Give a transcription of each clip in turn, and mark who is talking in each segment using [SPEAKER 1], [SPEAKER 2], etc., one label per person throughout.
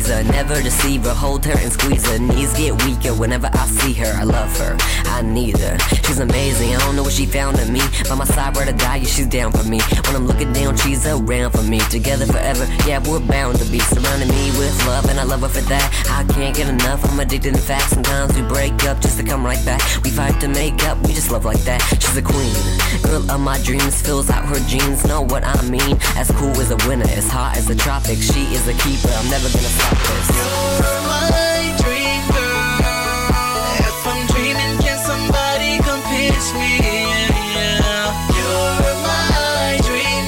[SPEAKER 1] pleaser, never deceive her. Hold her and squeeze her, knees get weaker whenever I see her. I love her, I need her. She's amazing, I don't know what she found in me. By my side, where to die, yeah, she's down for me. When I'm looking down, she's around for me. Together forever, yeah, we're bound to be. Surrounding me with love, and I love her for that. I can't get enough, I'm addicted in fact. Sometimes we break up just to come right back. We fight to make up, we just love like that. She's a queen, girl of my dreams. Fills out her jeans, know what I mean. As cool as a winter, as hot as the tropics. She is a keeper, I'm never gonna stop this.
[SPEAKER 2] You're my dream girl. If I'm dreaming, can somebody come pinch me? Yeah. You're my dream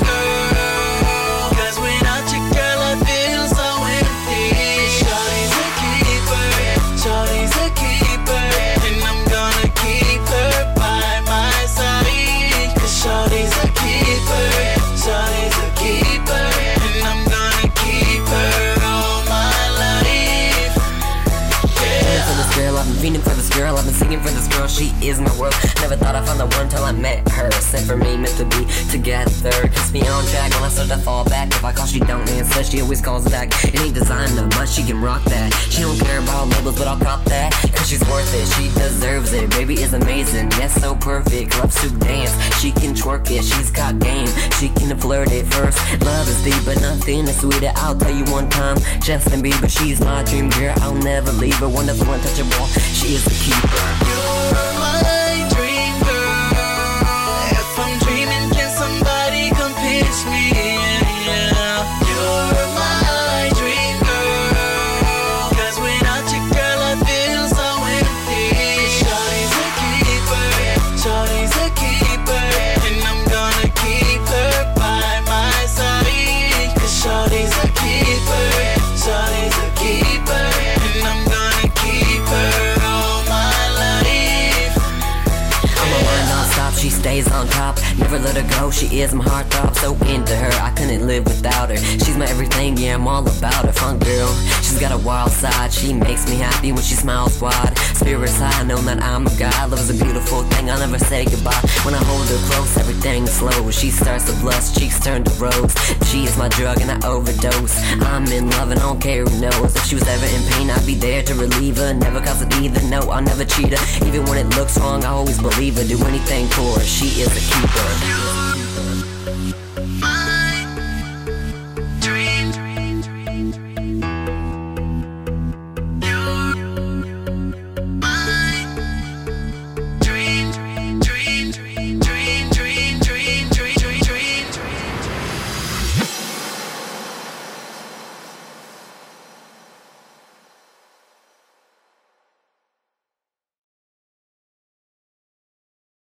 [SPEAKER 2] girl. 'Cause without you, girl, I feel so empty. Shawty's a keeper, shawty's a keeper, and I'm gonna keep her by my side. 'Cause shawty's a keeper, shawty's a keeper, and I'm gonna keep her all my life. Yeah.
[SPEAKER 1] For this girl, I've been feeding for this girl, I've been singing for this girl. She is my world. Never thought I'd find the one till I met her. Sent for me, meant to be together. Keeps me on track when I start to fall back. If I call, she don't answer, she always calls back. It ain't designer, but she can rock that. She don't care about labels, but I'll cop that. 'Cause she's worth it, she deserves it. Baby is amazing, yes, so perfect. Loves to dance, she can twerk it. She's got game, she can flirt it first. Love is deep, but nothing is sweeter. I'll tell you one time, Justin Bieber. She's my dream girl, I'll never leave her. Wonderful, untouchable, she is the keeper.
[SPEAKER 2] You're my dream girl. If I'm dreaming, can somebody come pinch me? Yeah. You're my dream girl. 'Cause without you, girl, I feel so empty. Shawty's a keeper, shawty's a keeper, and I'm gonna keep her by my side. 'Cause shawty's a keeper, shawty's a keeper, and I'm gonna keep her all my life.
[SPEAKER 1] On my mind non-stop, she stays on top. Never let her go, she is my heartthrob. So into her, I couldn't live without her. She's my everything, yeah, I'm all about her. Fun girl, she's got a wild side. She makes me happy when she smiles wide. Spirits high, I know that I'm a guy. Love is a beautiful thing, I'll never say goodbye. When I hold her close, everything slows. She starts to blush, cheeks turn to rose. She is my drug and I overdose. I'm in love and I don't care who knows. If she was ever in pain, I'd be there to relieve her. Never cause it either, no, I'll never cheat her. Even when it looks wrong, I always believe her. Do anything for her, she is a keeper.